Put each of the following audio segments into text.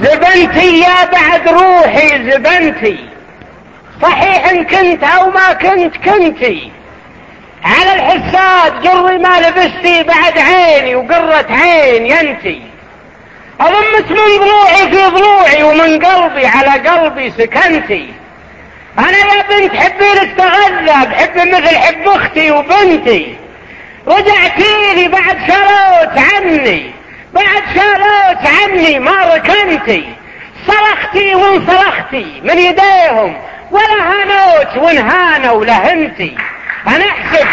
زبنتي يا بعد روحي زبنتي، صحيح ان كنت او ما كنت كنتي، على الحساد جري ما لبستي بعد عيني وقرة عين ينتي، اضمت من ضلوعي في ضلوعي ومن قلبي على قلبي سكنتي. انا يا بنت حبي لك تغذى بحب مثل حب اختي وبنتي، رجعتي لي بعد شالوت عني، بعد شالوت عني ما ركنتي، صرختي وانصرختي من يديهم ولا هانوت وانهانوا لهنتي. انا احسب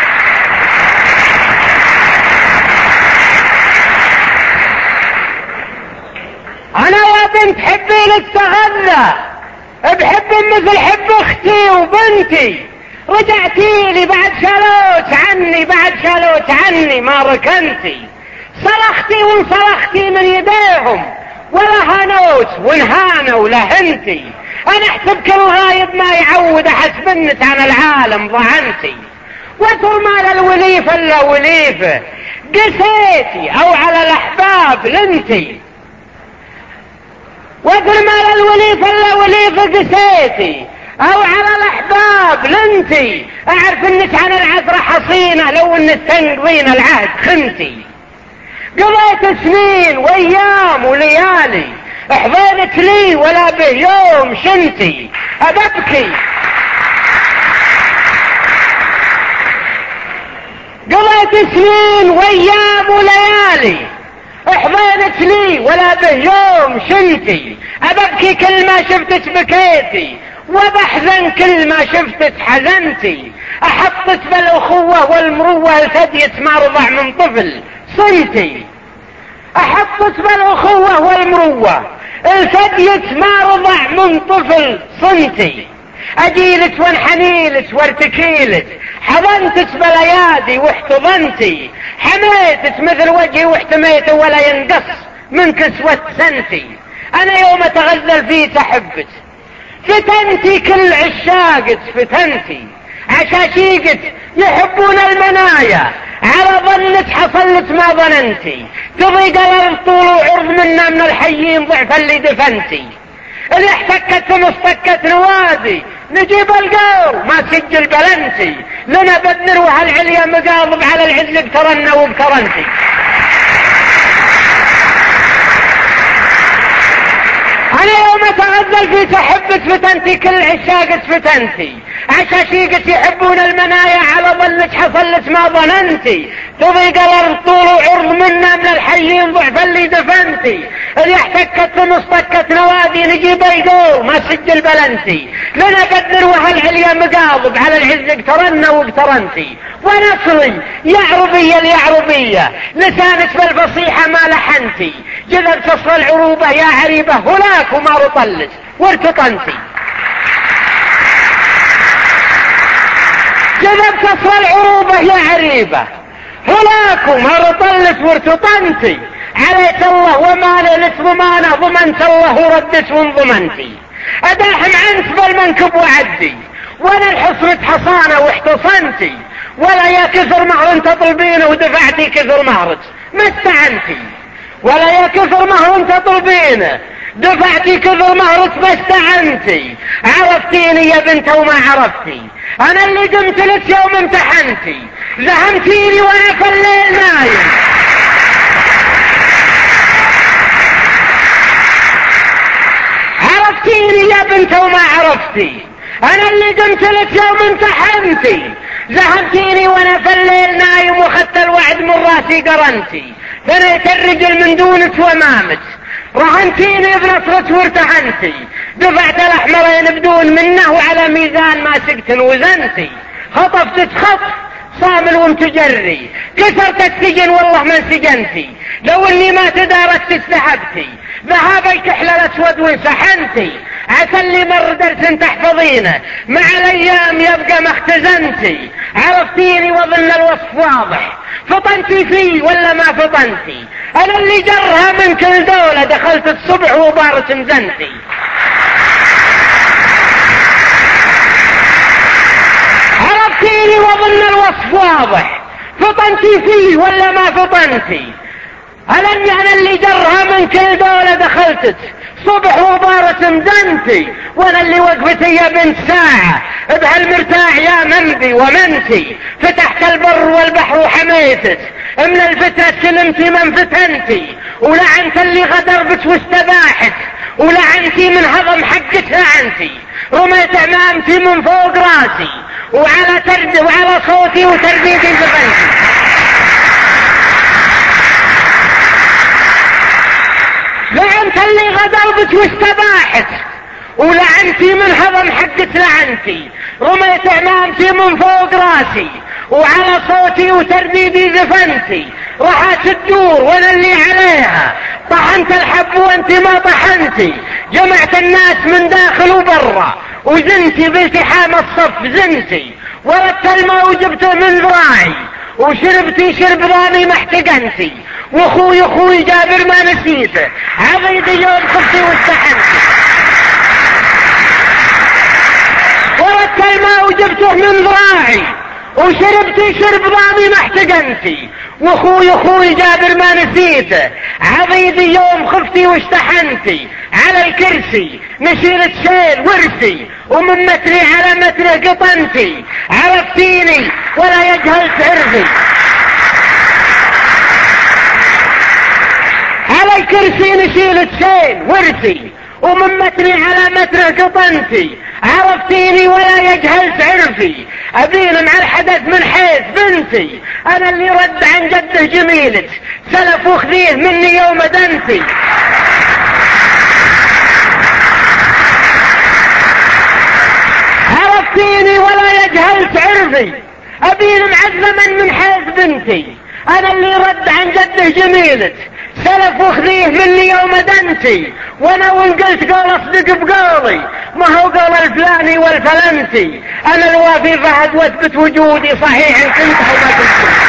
انا يا بنت حبي لك تغذى بحب مثل حب اختي وبنتي، رجعتي لي بعد شالوت عني، بعد شالوت عني ما ركنتي، صرختي وانصرختي من يديهم ولا هانوت وانهانوا لهنتي. انا احسب كل غايب ما يعود احسب انك عن العالم ضعنتي، وطول ما للوليفه الا وليفه قسيتي او على الاحباب لنتي، وطول ما للوليفه الا وليفه قسيتي او على الاحباب لنتي. اعرف انك عن العذر حصينه لو انك تنقضين العهد خنتي، قضيت سنين وايام وليالي احضنت لي ولا به يوم شنتي. ابكي قضيت سنين وايام وليالي احضنت لي ولا به يوم شنتي، ابكي كل ما شفتك بكيتي وبحزن كل ما شفتك حزنتي، احطت بالاخوه والمروه الثدية ما رضع من طفل صنتي، احطت بالاخوه والمروه الثدية ما رضع من طفل صنتي، اجيلك وانحنيلك وارتكيلك حضنتك بالايادي واحتضنتي، حميتك مثل وجهي واحتميت ولا ينقص من كسوة سنتي. انا يوم اتغزل فيك احبك فتنتي كل عشاقك فتنتي، عشاشيقك يحبون المنايا على ظنك حصلت ما ظننتي، تضيق الارض طول وعرض منا من الحيين ضعف اللي دفنتي، اللي احتكت مستكت نوادي نجيب القور ما سجل بلنتي، لنا بدنر وهالعليا مقاضب على العز اقترنا وابترنتي. انا يوم اتغزل فيك احبك فتنتي كل عشاقك فتنتي، عشاشيقك يحبون المنايا على ظنك حصلت ما ظننتي، تضيق الارض طول وعرض منا من الحيين ضعف اللي دفنتي، اللي احتكت مصطكت نوادي نجيب القور ما سجل بلنتي، لنا بدر وهالعليا مقاضب على العز اقترنا واقترنتي. ونصري يا عربية يا عربية لسانك بالفصيحة ما لحنتي، جذب تصل العروبة يا عريبة هناك وما رطلت وارتطنتي، جذب تصل العروبة يا عريبة هناك وما رطلت وارتطنتي، عليك الله وما لك ضمانه ضمنت الله وردت وانضمنتي، اداحم عنك بالمنكب وعدي وانا الحصنة حصانة واحتصنتي، ولا يا كثر مهر انت تطلبينه ودفعتي كثر مهرك ما استعنتي، ولا يا كثر مهر انت تطلبينه دفعتي كثر مهرك ما استعنتي، عرفتيني يا بنت وما عرفتي، انا اللي قمت لك يوم امتحنتي، زهمتيني وانا في الليل نايم، عرفتيني يا بنت وما عرفتي، انا اللي قمت لك يوم امتحنتي، زهمتيني وانا في الليل نايم وخدت الوعد من راسي قرنتي، ثنيت الرجل من دونك وامامك رهنتيني بنصرك وارتهنتي، دفعت الاحمرين بدون منه وعلى ميزان ما سقت وزنتي، خطفتك خطف صامل ومتجري كسرت السجن والله ما انسجنتي، لو اني ما تداركت استهبتي ذهابك تحلى الاسود وانسحنتي، عسى اللي مر درس تحفظينه مع الايام يبقى ما اختزنتي، عرفتيني وظن الوصف واضح فطنتي فيه ولا ما فطنتي، انا اللي جرها من كل دولة دخلت الصبح وبارت مزنتي، عرفتيني وظن الوصف واضح فطنتي فيه ولا ما فطنتي، أنا اللي جرها من كل دولة دخلتك صبح وبارة مدنتي، وانا اللي وقفتي يا بنت ساعة بهالمرتاع يا منبي ومنتي، فتحت البر والبحر وحميتك، من الفترة سلمتي من فتنتي، ولعنت اللي غدر بك واستباحت، ولعنتي من هضم حقك لعنتي، رميت امامتي من فوق راسي، وعلى صوتي وترديدي زفنتي. لعنت اللي غدر بك واستباحت، ولعنتي من هضم حقك لعنتي، رميت امامتي من فوق راسي، وعلى صوتي وترديدي زفنتي. راحت تدور وانا اللي عليها، طحنت الحب وانت ما طحنتي، جمعت الناس من داخل وبرا، وزنتي بالتحام الصف زنتي، وردت الماء وجبته من ذراعي، وشربتي شرب ضاني ما احتقنتي، واخوي جابر ما نسيته، عضيدي يوم خفتي واستحنتي. وردت الماء وجبته من ذراعي، وشربتي شرب ضاني ما احتقنتي، واخوي جابر ما نسيته، عضيدي يوم خفتي واستحنتي. على الكرسي نشيلة شيل ورثي، ومن متري على متره قطنتي، عرفتيني ولا يجهل تعرفي. على الكرسي نشيلة شيل ورثي، ومن متري على متره قطنتي، عرفتيني ولا يجهل تعرفي. ابين مع الحدث من حيث بنتي، انا اللي رد عن جده جميلك، سلف وخذيه مني يوم دنتي. عرفتيني ولا يجهل تعرفي. ابين معزما من حيث بنتي، انا اللي رد عن جده جميلك، سلف وخذيه مني يوم دنتي. وانا وان قلت قول اصدق بقولي، ما هو قول الفلاني والفلنتي، انا الوافي فهد واثبت وجودي صحيح ان كنت وما كنت.